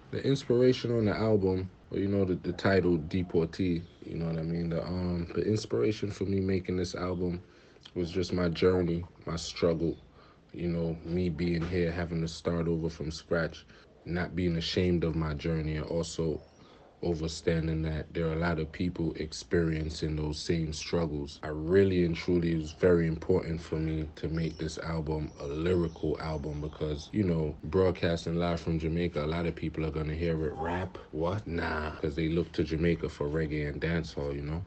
The inspiration on the album, well, the title Deportee, you know what I mean? The inspiration for me making this album was just my journey, my struggle, me being here, having to start over from scratch, not being ashamed of my journey, and also understanding that there are a lot of people experiencing those same struggles. I really and truly, it was very important for me to make this album a lyrical album because, broadcasting live from Jamaica, a lot of people are going to hear it rap. What? Nah. Because they look to Jamaica for reggae and dancehall,